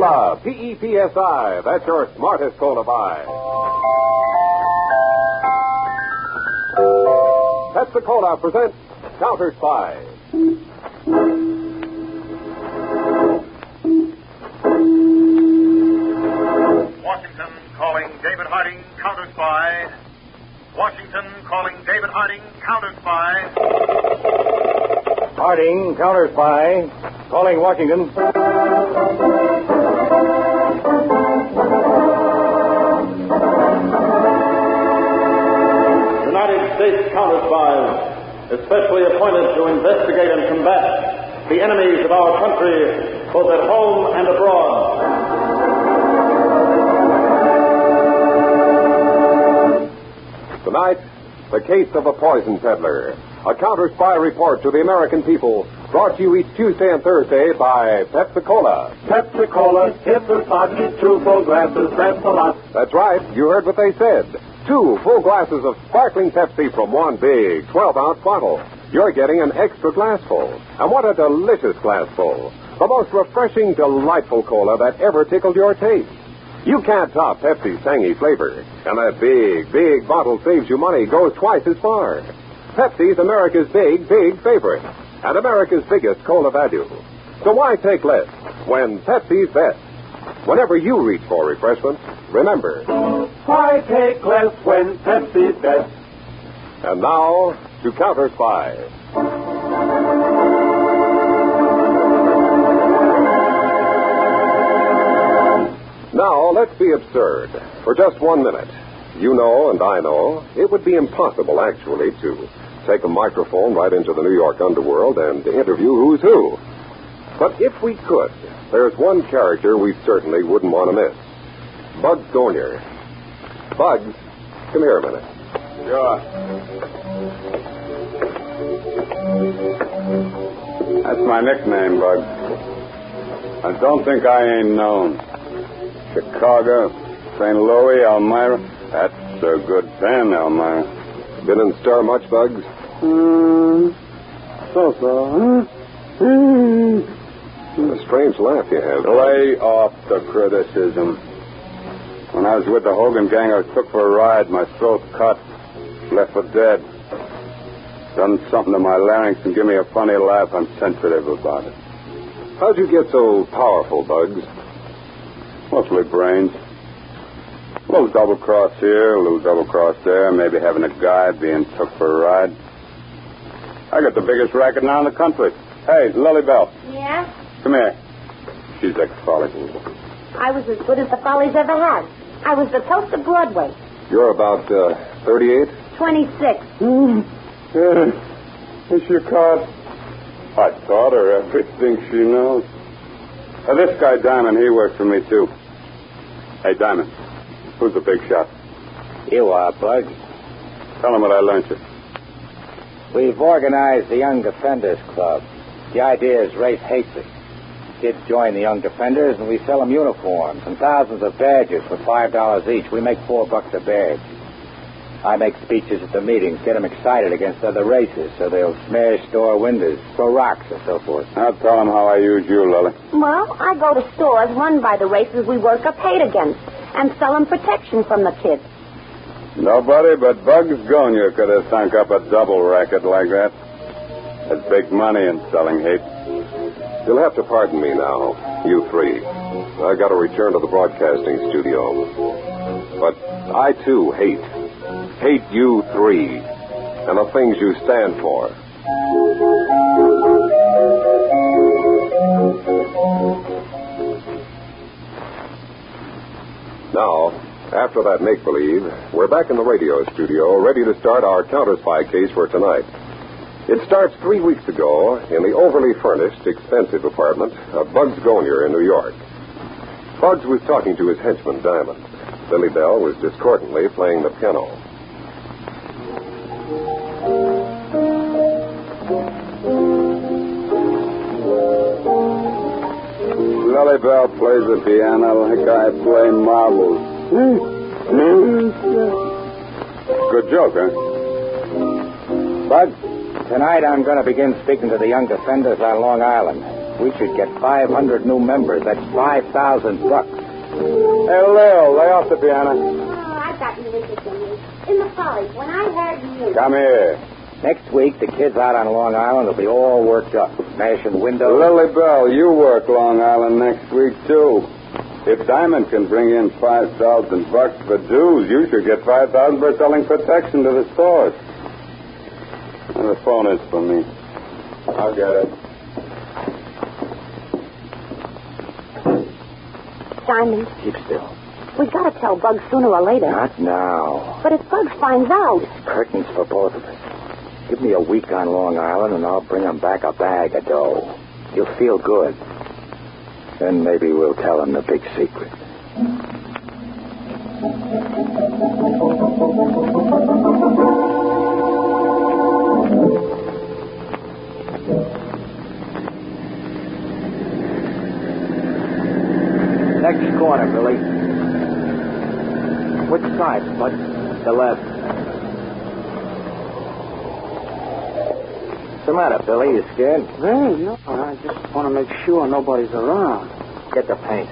Pepsi-Cola, P-E-P-S-I. That's your smartest cola buy. Pepsi-Cola presents Counter Spy. Washington calling David Harding, Counter Spy. Washington calling David Harding, Counter Spy. Harding, Counter Spy. Calling Washington. United States Counter Spies, especially appointed to investigate and combat the enemies of our country, both at home and abroad. Tonight, the case of a poison peddler. A Counter Spy report to the American people, brought to you each Tuesday and Thursday by Pepsi-Cola. Pepsi-Cola, it's a soggy, 2 full glasses, that's a lot. That's right. You heard what they said. 2 full glasses of sparkling Pepsi from one big 12-ounce bottle. You're getting an extra glassful. And what a delicious glassful. The most refreshing, delightful cola that ever tickled your taste. You can't top Pepsi's tangy flavor. And that big, big bottle saves you money, goes twice as far. Pepsi's America's big, big favorite. And America's biggest cola value. So why take less when Pepsi's best? Whenever you reach for refreshment, remember, Why take less when Pepsi's best? And now, to Counter Spy. Now, let's be absurd. For just 1 minute. You know, and I know, it would be impossible, actually, to take a microphone right into the New York underworld and interview who's who. But if we could, there's one character we certainly wouldn't want to miss. Bugs Gonier. Bugs, come here a minute. Sure. That's my nickname, Bugs. I don't think I ain't known. Chicago, St. Louis, Elmira. That's a good pen, Elmira. Been in stir much, Bugs? So. A strange laugh you have. Lay off the criticism. When I was with the Hogan gang, I was took for a ride. My throat cut. Left for dead. Done something to my larynx and give me a funny laugh. I'm sensitive about it. How'd you get so powerful, Bugs? Mostly brains. A little double-cross here, a little double-cross there. Maybe having a guy being took for a ride. I got the biggest racket now in the country. Hey, Lily Bell. Yeah? Come here. She's ex-Folly. I was as good as the Follies ever had. I was the toast of Broadway. You're about 38? 26. Is she caught? I taught her everything she knows. This guy, Diamond, he works for me, too. Hey, Diamond, who's the big shot? You are, Bugs. Tell him what I learned you. We've organized the Young Defenders Club. The idea is race hatred. Kids join the Young Defenders, and we sell them uniforms and thousands of badges for $5 each. We make $4 a badge. I make speeches at the meetings, get them excited against other races, so they'll smash store windows, throw rocks, and so forth. I'll tell them how I use you, Lily. Well, I go to stores run by the races we work up hate against and sell them protection from the kids. Nobody but Bugs Gonier could have sunk up a double racket like that. There's big money in selling hate. You'll have to pardon me now, you three. I got to return to the broadcasting studio. But I, too, hate you three and the things you stand for. Now, after that make-believe, we're back in the radio studio, ready to start our counter-spy case for tonight. It starts 3 weeks ago in the overly furnished, expensive apartment of Bugs Gonier in New York. Bugs was talking to his henchman, Diamond. Lily Bell was discordantly playing the piano. Lily Bell plays the piano like I play marbles. Good joke, huh? Bugs, tonight I'm going to begin speaking to the Young Defenders on Long Island. We should get 500 new members. That's $5,000. Hey, Lil, lay off the piano. Oh, I've got an interest in you. In the Follies, when I heard you... Come here. Next week, the kids out on Long Island will be all worked up, smashing windows. Lily Bell, you work Long Island next week, too. If Diamond can bring in $5,000 for dues, you should get $5,000 for selling protection to the stores. And the phone is for me. I'll get it. Diamond, Keep still. we got to tell Bugs sooner or later. Not now. But if Bugs finds out... Curtains for both of us. Give me a week on Long Island, and I'll bring him back a bag of dough. You'll feel good. Then maybe we'll tell him the big secret. Next corner, Billy. Which side, Bud? The left. What's the matter, Billy? You scared? Hey, no, I just want to make sure nobody's around. Get the paint.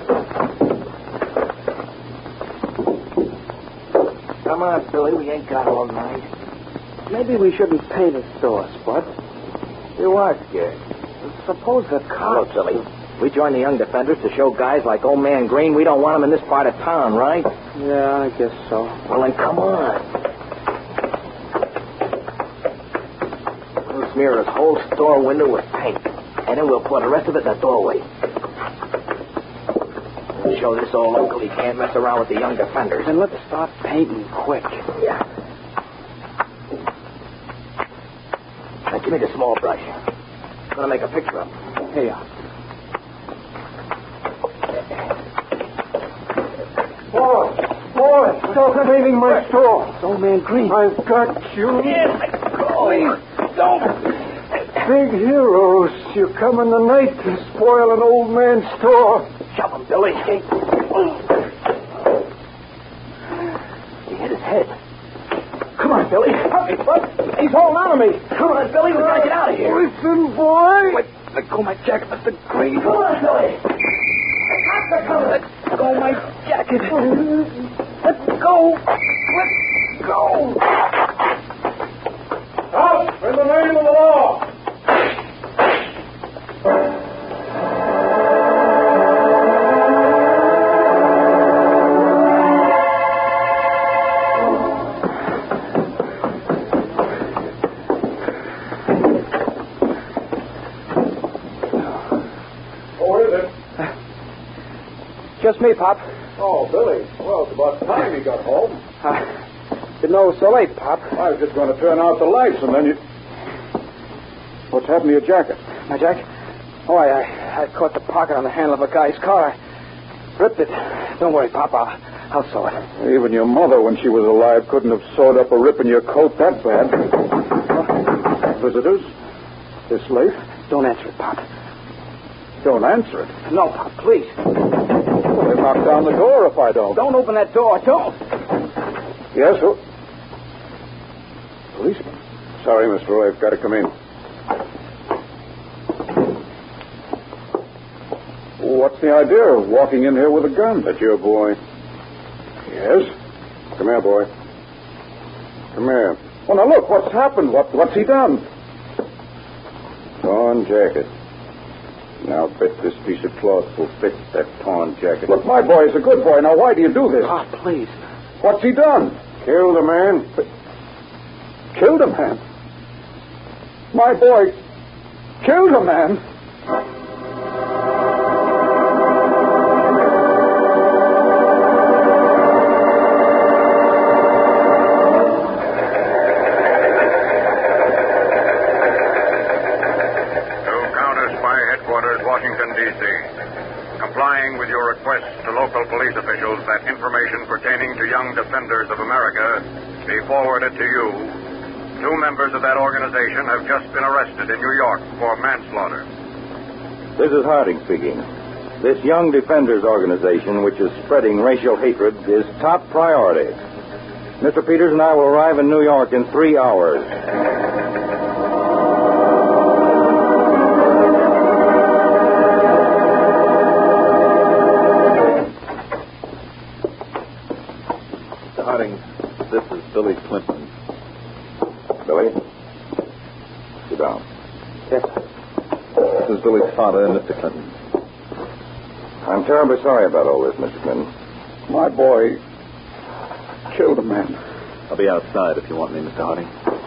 Come on, Billy. We ain't got all night. Maybe we shouldn't paint the stores, Bud. You are scared. Suppose the Hello, cops... silly. We joined the Young Defenders to show guys like Old Man Green we don't want them in this part of town, right? Yeah, I guess so. Well, then come on. We'll smear this whole store window with paint. And then we'll pour the rest of it in the doorway. We'll show this old uncle he can't mess around with the Young Defenders. And let's start painting quick. Yeah. Now, give me the small brush. I'm going to make a picture of him. Here. Boy, stop painting my store. It's Old Man Green. I've got you. Yes, please, don't. Big heroes. You come in the night to spoil an old man's store. Shove him, Billy. He hit his head. Come on, Billy. Help me, Bud. He's holding on to me. Come on, Billy. We gotta get out of here. Listen, boy. Wait, let go my jacket, Mr. Green. Come on, Billy. Let go my jacket. Let go. Let go. Out in the name of the law. Just me, Pop. Oh, Billy. Well, it's about time you got home. Didn't know it was so late, Pop. I was just going to turn out the lights, and then you... What's happened to your jacket? My jacket? Oh, I caught the pocket on the handle of a guy's car. I ripped it. Don't worry, Pop. I'll sew it. Even your mother, when she was alive, couldn't have sewed up a rip in your coat that bad. Visitors? This late? Don't answer it, Pop. Don't answer it. No, Pop, please. Well, they knock down the door if I don't. Don't open that door. Don't. Yes, who? Policeman. Sorry, Mr. Roy. I've got to come in. What's the idea of walking in here with a gun? That your boy? Yes. Come here, boy. Come here. Oh, now look, what's happened? What's he done? Torn jacket. Now bet this piece of cloth will fit that torn jacket. Look, my boy's a good boy. Now, why do you do this? Pop, please. What's he done? Killed a man. Killed a man? My boy killed a man? Washington, D.C. Complying with your request to local police officials that information pertaining to Young Defenders of America be forwarded to you, 2 members of that organization have just been arrested in New York for manslaughter. This is Harding speaking. This Young Defenders organization, which is spreading racial hatred, is top priority. Mr. Peters and I will arrive in New York in 3 hours. down. Yes. This is Billy's father, Mr. Clinton. I'm terribly sorry about all this, Mr. Clinton. My boy killed a man. I'll be outside if you want me, Mr. Harding.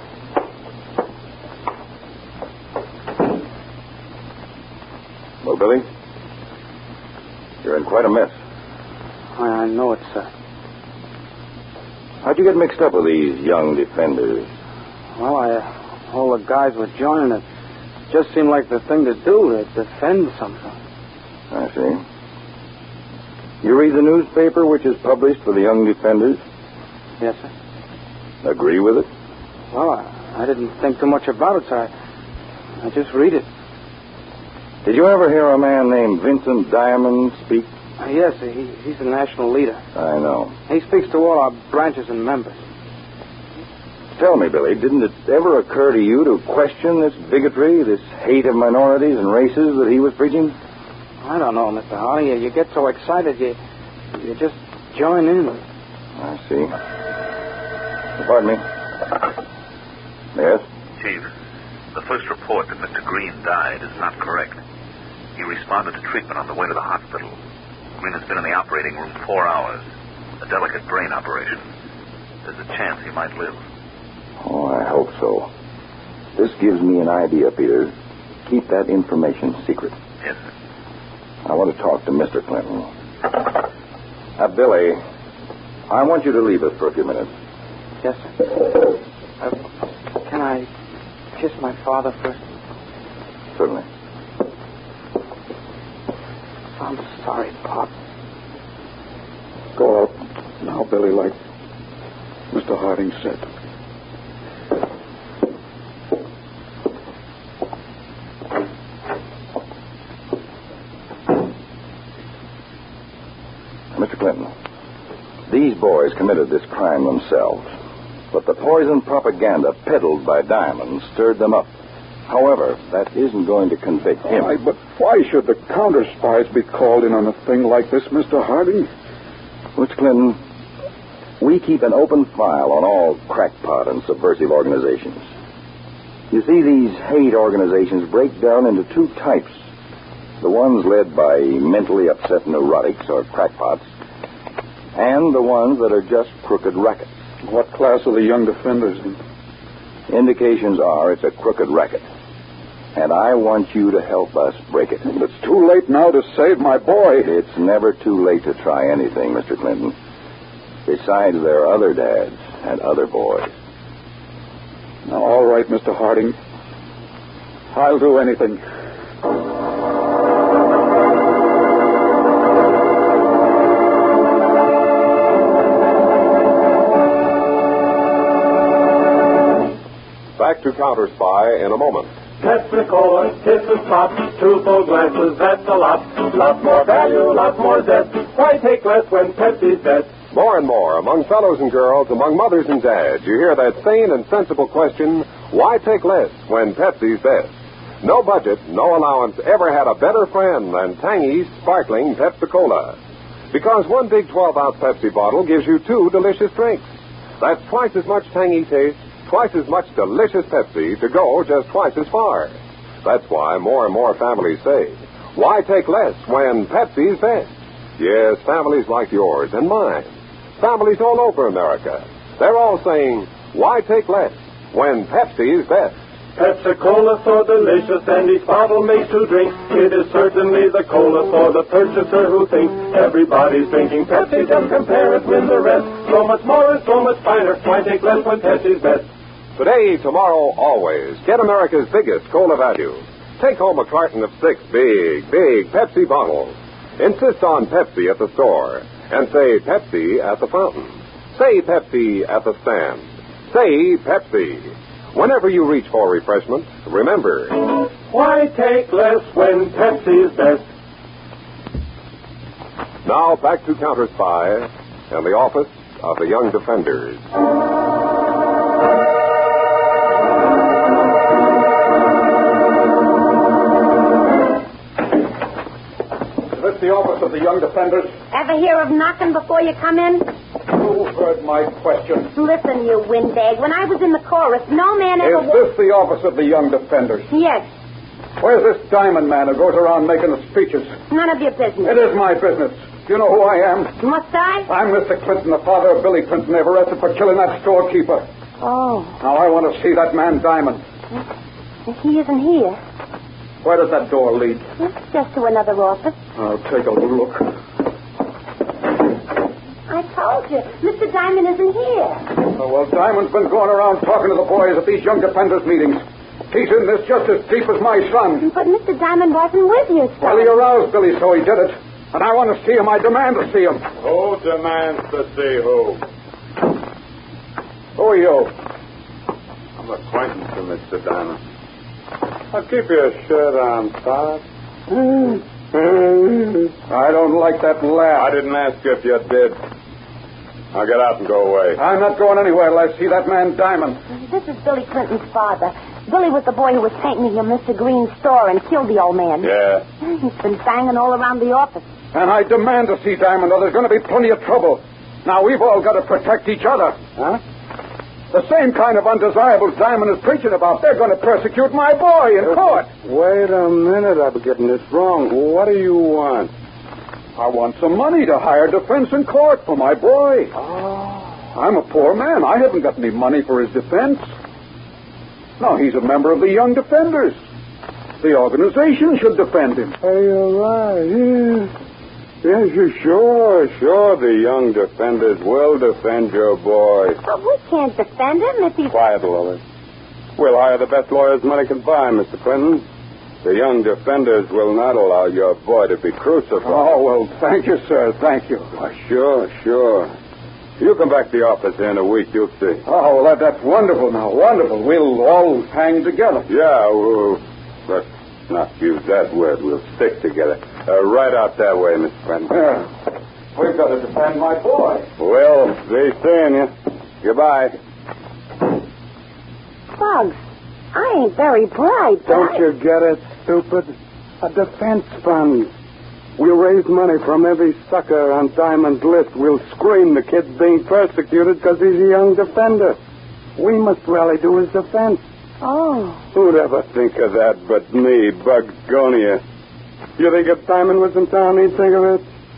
Well, Billy, you're in quite a mess. I know it, sir. How'd you get mixed up with these young defenders? Well, all the guys were joining it. Just seemed like the thing to do, to defend something. I see. You read the newspaper which is published for the young defenders? Yes, sir. Agree with it? Well, I didn't think too much about it, sir. I just read it. Did you ever hear a man named Vincent Diamond speak? Yes, he's the national leader. I know. He speaks to all our branches and members. Tell me, Billy, didn't it ever occur to you to question this bigotry, this hate of minorities and races that he was preaching? I don't know, Mr. Harding. You get so excited, you just join in. I see. Pardon me. Yes? Chief, the first report that Mr. Green died is not correct. He responded to treatment on the way to the hospital. Green has been in the operating room 4 hours. A delicate brain operation. There's a chance he might live. Oh, I hope so. This gives me an idea, Peter. Keep that information secret. Yes, sir. I want to talk to Mr. Clinton. Billy, I want you to leave us for a few minutes. Yes, sir. Can I kiss my father first? Certainly. I'm sorry, Pop. Go out now, Billy, like Mr. Harding said. Mr. Clinton, these boys committed this crime themselves, but the poison propaganda peddled by Diamond stirred them up. However, that isn't going to convict him. But why should the counter spies be called in on a thing like this, Mr. Harding? Mr. Clinton, we keep an open file on all crackpot and subversive organizations. You see, these hate organizations break down into two types. The ones led by mentally upset neurotics or crackpots, and the ones that are just crooked rackets. What class are the young defenders in? Indications are it's a crooked racket. And I want you to help us break it. But it's too late now to save my boy. It's never too late to try anything, Mr. Clinton. Besides, there are other dads and other boys. Now, all right, Mr. Harding. I'll do anything. Back to Counter Spy in a moment. Pepsi-Cola, kisses pop, 2 full glasses, that's a lot. Lot more value, lot more zest. Why take less when Pepsi's best? More and more, among fellows and girls, among mothers and dads, you hear that sane and sensible question, why take less when Pepsi's best? No budget, no allowance ever had a better friend than tangy, sparkling Pepsi-Cola. Because one big 12-ounce Pepsi bottle gives you 2 delicious drinks. That's twice as much tangy taste, twice as much delicious Pepsi to go just twice as far. That's why more and more families say, why take less when Pepsi's best? Yes, families like yours and mine. Families all over America. They're all saying, why take less when Pepsi's best? Pepsi-Cola so delicious, and each bottle makes 2 drinks. It is certainly the cola for the purchaser who thinks everybody's drinking Pepsi. Just compare it with the rest. So much more and so much finer. Why take less when Pepsi's best? Today, tomorrow, always. Get America's biggest cola value. Take home a carton of 6 big Pepsi bottles. Insist on Pepsi at the store. And say Pepsi at the fountain. Say Pepsi at the stand. Say Pepsi. Whenever you reach for refreshment, remember, why take less when Pepsi's best? Now back to Counter Spy and the office of the Young Defenders. Is this the office of the Young Defenders? Ever hear of knocking before you come in? Who heard my question. Listen, you windbag. When I was in the chorus, no man ever... Is this the office of the Young Defenders? Yes. Where's this Diamond man who goes around making the speeches? None of your business. It is my business. Do you know who I am? Must I? I'm Mr. Clinton, the father of Billy Clinton. They've arrested for killing that storekeeper. Oh. Now I want to see that man Diamond. He isn't here. Where does that door lead? It's just to another office. I'll take a look. I told you, Mr. Diamond isn't here. Oh, well, Diamond's been going around talking to the boys at these Young Defenders meetings. He's in this just as deep as my son. But Mr. Diamond wasn't with you, son. Well, he aroused Billy, so he did it. And I want to see him. I demand to see him. Who demands to see who? Who are you? I'm acquaintance with Mr. Diamond. I'll keep your shirt on, Todd. I don't like that laugh. I didn't ask you if you did. Now get out and go away. I'm not going anywhere till I see that man Diamond. This is Billy Clinton's father. Billy was the boy who was painting in Mr. Green's store and killed the old man. Yeah. He's been banging all around the office. And I demand to see Diamond, or there's going to be plenty of trouble. Now, we've all got to protect each other. Huh? The same kind of undesirables Diamond is preaching about. They're going to persecute my boy in court. Wait a minute. I'm getting this wrong. What do you want? I want some money to hire defense in court for my boy. Oh. I'm a poor man. I haven't got any money for his defense. Now, he's a member of the Young Defenders. The organization should defend him. Hey, you're right. Yes, sure. The Young Defenders will defend your boy. But we can't defend him if he's... Quiet, Lois. We'll hire the best lawyers money can buy, Mr. Clinton. The Young Defenders will not allow your boy to be crucified. Oh, well, thank you, sir. Thank you. Sure. You come back to the office in a week, you'll see. Oh, well, that's wonderful now. Wonderful. We'll all hang together. Yeah, let's not use that word. We'll stick together. Right out that way, Mr. Clinton. Yeah. We've got to defend my boy. We'll be seeing you. Goodbye. Bugs, I ain't very bright, but Don't you get it, stupid? A defense fund. We'll raise money from every sucker on Diamond's list. We'll scream the kid's being persecuted because he's a young defender. We must rally to his defense. Oh. Who'd ever think of that but me, Bugs Gonia? You think if Diamond was in town, he'd think of it?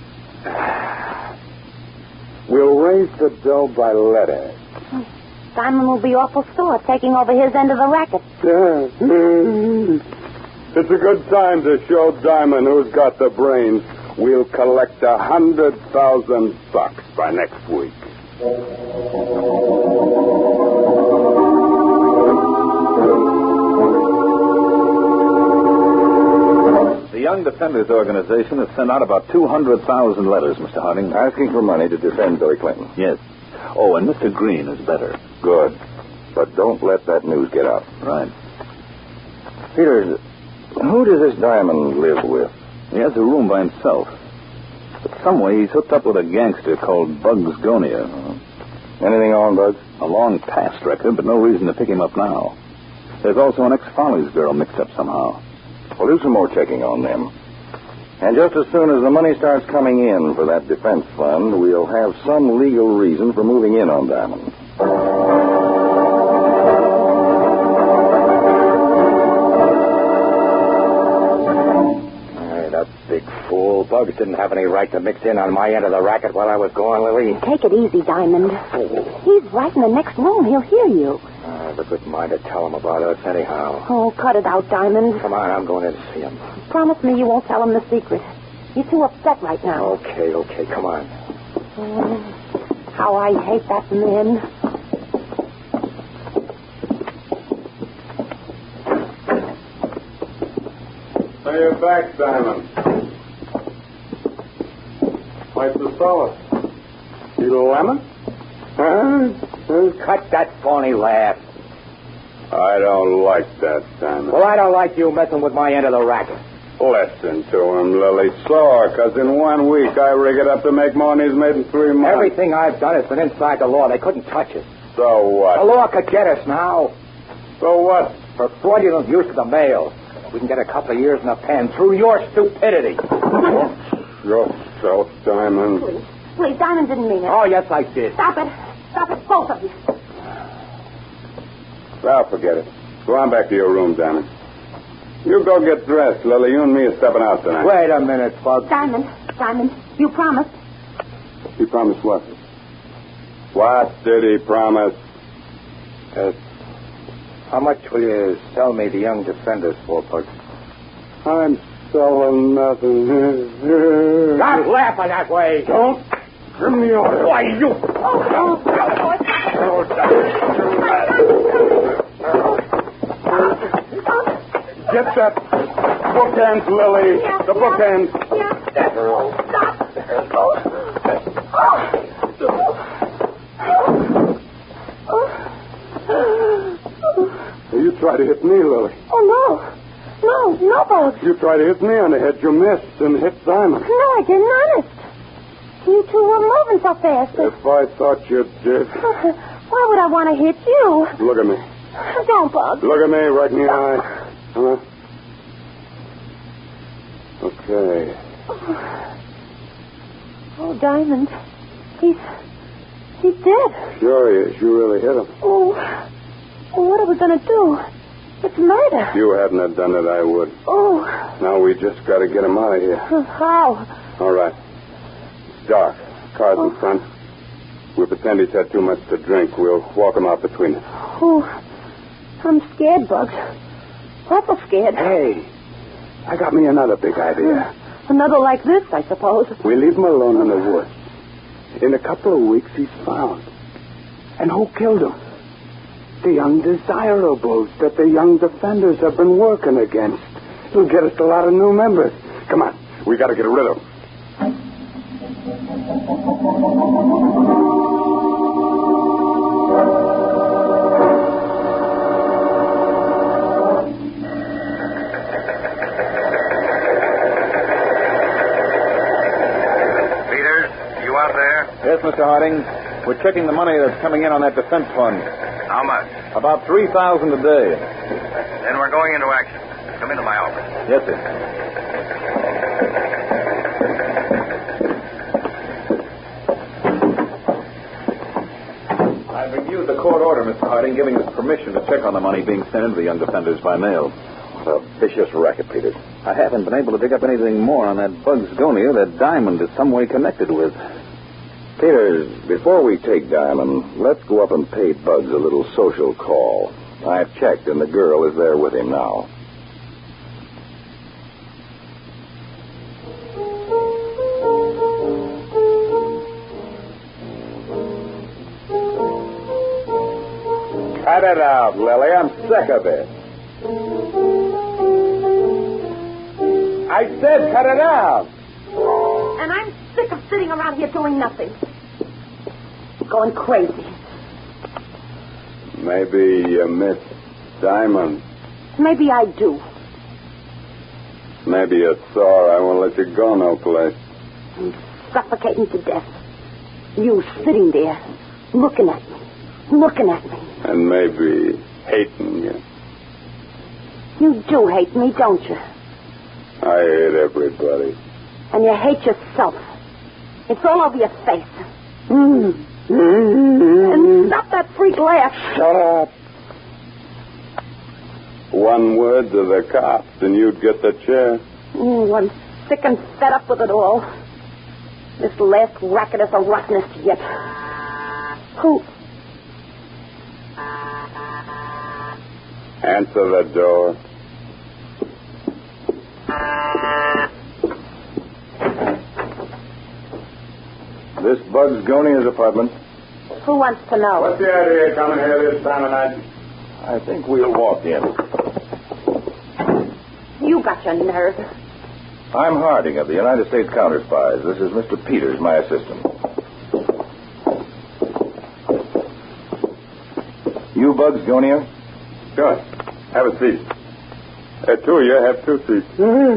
We'll raise the dough by letter. Diamond will be awful sore taking over his end of the racket. Yeah. It's a good time to show Diamond who's got the brains. We'll collect $100,000 by next week. The Young Defenders Organization has sent out about 200,000 letters, Mr. Harding. Asking for money to defend Billy Clinton. Yes. Oh, and Mr. Green is better. Good. But don't let that news get out. Right. Peter, who does this Diamond live with? He has a room by himself. But some way he's hooked up with a gangster called Bugs Gonia. Anything on, Bugs? A long past record, but no reason to pick him up now. There's also an ex-Follies girl mixed up somehow. We'll do some more checking on them. And just as soon as the money starts coming in for that defense fund, we'll have some legal reason for moving in on Diamond. That big fool. Bugs didn't have any right to mix in on my end of the racket while I was gone, Lily. Take it easy, Diamond. He's right in the next room. He'll hear you. I have a good mind to tell him about us anyhow. Oh, cut it out, Diamond. Come on, I'm going in to see him. Promise me you won't tell him the secret. You're too upset right now. Okay, come on. How I hate that man. Say you're back, Diamond. What's the solace? You lemon? Cut that phony laugh. I don't like that, Diamond. Well, I don't like you messing with my end of the racket. Listen to him, Lily. Sore, because in 1 week I rig it up to make more than he's made in 3 months. Everything I've done has been inside the law. They couldn't touch us. So what? The law could get us now. So what? For fraudulent use of the mail. We can get a couple of years in the pen through your stupidity. Yourself, Diamond. please. Diamond didn't mean it. Oh, yes, I did. Stop it. Stop it, both of you. Well, forget it. Go on back to your room, Diamond. You go get dressed, Lily. You and me are stepping out tonight. Wait a minute, Bugs. Diamond, you promised. He promised what? What did he promise? How much will you sell me the Young Defenders for, Bugs? I'm selling nothing. Stop laughing that way. Don't give me order. Why, you... Get that bookends, Lily. Yeah, the bookends. Yeah. Stop. You try to hit me, Lily. Oh, no, Bugs. You try to hit me on the head. You missed and hit Diamond. No, I didn't, honest. You two were moving so fast. If I thought you did. Why would I want to hit you? Look at me. Don't, Bugs. Look at me right in the eye. Huh? Okay. Oh, Diamond. He's dead. Sure he is. You really hit him. Oh, what are we going to do? It's murder. If you hadn't have done it, I would. Oh. Now we just got to get him out of here. How? All right. It's dark. Car's in front. We'll pretend he's had too much to drink. We'll walk him out between us. Oh, I'm scared, Bugs. Awful scared. Hey, I got me another big idea. Another like this, I suppose. We leave him alone in the woods. In a couple of weeks, he's found. And who killed him? The undesirables that the Young Defenders have been working against. It'll get us a lot of new members. Come on, we got to get rid of them. Yes, Mr. Harding. We're checking the money that's coming in on that defense fund. How much? About $3,000 a day. Then we're going into action. Come into my office. Yes, sir. I've reviewed the court order, Mr. Harding, giving us permission to check on the money being sent into the Young Defenders by mail. What a vicious racket, Peters. I haven't been able to dig up anything more on that Bugs Gonia that Diamond is some way connected with. Peters, before we take Diamond, let's go up and pay Bugs a little social call. I've checked, and the girl is there with him now. Cut it out, Lily. I'm sick of it. I said cut it out. And I'm sick of sitting around here doing nothing. Going crazy. Maybe you miss Diamond. Maybe I do. Maybe you're sore. I won't let you go no place. I'm suffocating to death. You sitting there, looking at me. And maybe hating you. You do hate me, don't you? I hate everybody. And you hate yourself. It's all over your face. And stop that freak laugh. Shut up. One word to the cops and you'd get the chair. I'm sick and fed up with it all. This last racket is the rottenest yet. Who? Answer the door. This Bugs Gonia's apartment. Who wants to know? What's the idea of coming here this time of night? I think we'll walk in. You got your nerve. I'm Harding of the United States Counter Spies. This is Mr. Peters, my assistant. You Bugs Gonia? Sure. Have a seat. Two of you have 2 seats.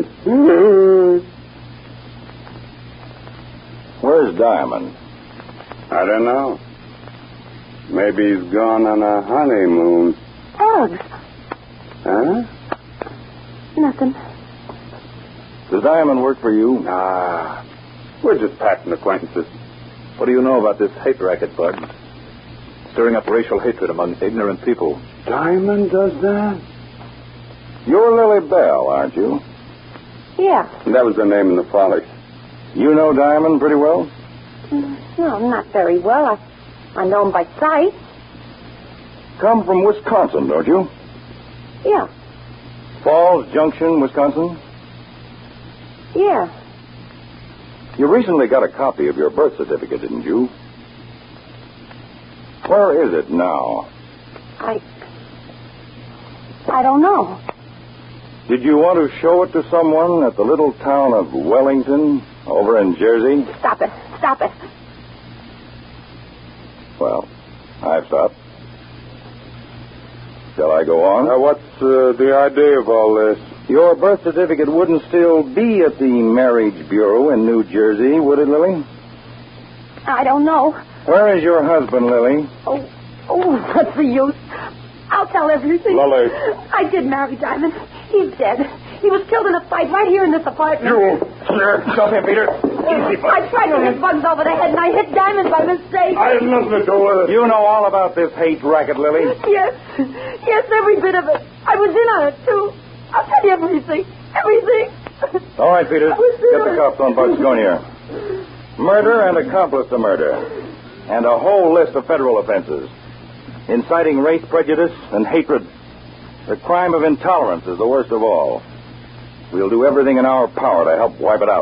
Where's Diamond? I don't know. Maybe he's gone on a honeymoon. Bugs. Huh? Nothing. Does Diamond work for you? Nah. We're just passing acquaintances. What do you know about this hate racket, Bud? Stirring up racial hatred among ignorant people. Diamond does that? You're Lily Bell, aren't you? Yeah. That was the name in the polish. You know Diamond pretty well? No, not very well. I know him by sight. Come from Wisconsin, don't you? Yeah. Falls Junction, Wisconsin? Yeah. You recently got a copy of your birth certificate, didn't you? Where is it now? I don't know. Did you want to show it to someone at the little town of Wellington over in Jersey? Stop it. Stop it. Well, I've stopped. Shall I go on? What's the idea of all this? Your birth certificate wouldn't still be at the Marriage Bureau in New Jersey, would it, Lily? I don't know. Where is your husband, Lily? Oh, what's the use? I'll tell everything. Lily. I did marry Diamond. He's dead. He was killed in a fight right here in this apartment. Sure. Stop him, Peter. Easy, I tried to hit Bugs over the head, and I hit Diamond by mistake. I had nothing to do with it. You know all about this hate racket, Lily? Yes. Yes, every bit of it. I was in on it, too. I'll tell you everything. Everything. All right, Peter. Get the cuffs on Bugs Gonier. Murder and accomplice to murder. And a whole list of federal offenses. Inciting race prejudice and hatred. The crime of intolerance is the worst of all. We'll do everything in our power to help wipe it out.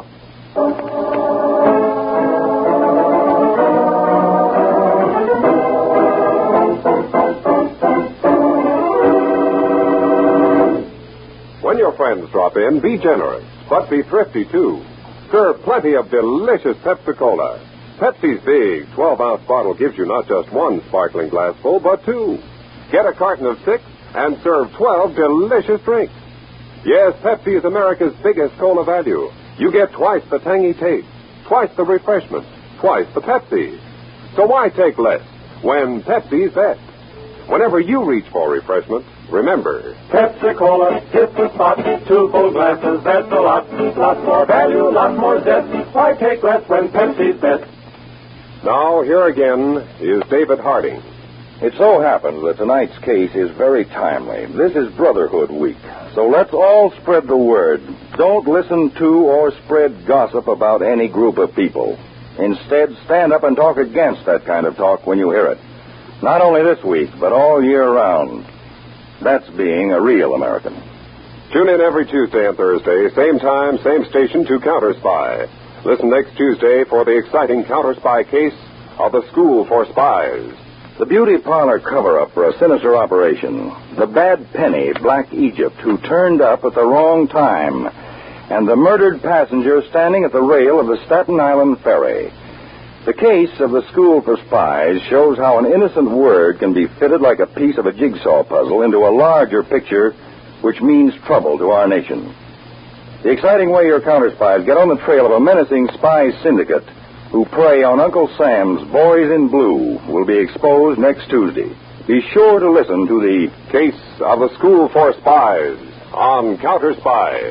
When your friends drop in, be generous, but be thrifty, too. Serve plenty of delicious Pepsi-Cola. Pepsi's big 12-ounce bottle gives you not just one sparkling glassful, but two. Get a carton of 6 and serve 12 delicious drinks. Yes, Pepsi is America's biggest cola value. You get twice the tangy taste, twice the refreshment, twice the Pepsi. So why take less when Pepsi's best? Whenever you reach for refreshment, remember, Pepsi-Cola, hit the spot. 2 full glasses, that's a lot. Lots more value, lots more zest. Why take less when Pepsi's best? now here again is David Harding. It so happens that tonight's case is very timely. This is Brotherhood Week, so let's all spread the word. Don't listen to or spread gossip about any group of people. Instead, stand up and talk against that kind of talk when you hear it. Not only this week, but all year round. That's being a real American. Tune in every Tuesday and Thursday, same time, same station, to Counter Spy. Listen next Tuesday for the exciting Counter Spy case of the School for Spies. The beauty parlor cover-up for a sinister operation. The bad penny, Black Egypt, who turned up at the wrong time. And the murdered passenger standing at the rail of the Staten Island ferry. The case of the School for Spies shows how an innocent word can be fitted like a piece of a jigsaw puzzle into a larger picture which means trouble to our nation. The exciting way your counter spies get on the trail of a menacing spy syndicate who prey on Uncle Sam's Boys in Blue will be exposed next Tuesday. Be sure to listen to the Case of the School for Spies on Counter Spy.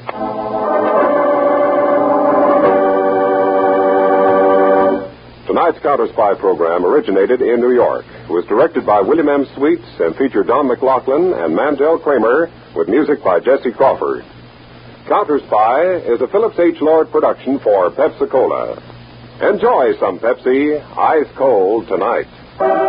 Tonight's Counter Spy program originated in New York. It was directed by William M. Sweets and featured Don McLaughlin and Mandel Kramer with music by Jesse Crawford. Counter Spy is a Phillips H. Lord production for Pepsi-Cola. Enjoy some Pepsi, ice cold tonight.